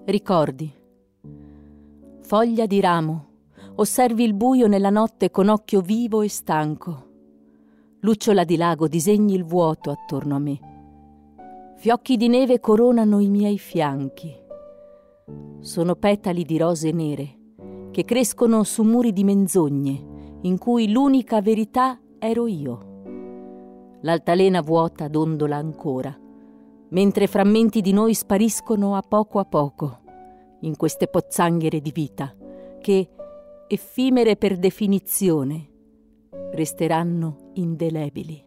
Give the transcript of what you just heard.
Ricordi. Foglia di ramo, osservi il buio nella notte con occhio vivo e stanco. Lucciola di lago disegni il vuoto attorno a me. Fiocchi di neve coronano i miei fianchi. Sono petali di rose nere che crescono su muri di menzogne in cui l'unica verità ero io. L'altalena vuota dondola ancora, mentre frammenti di noi spariscono a poco in queste pozzanghere di vita che, effimere per definizione, resteranno indelebili.